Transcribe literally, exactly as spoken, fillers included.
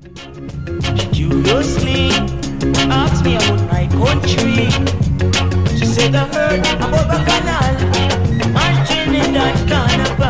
She curiously asked me about my country. She said I heard about the canal and Trinidad Carnival.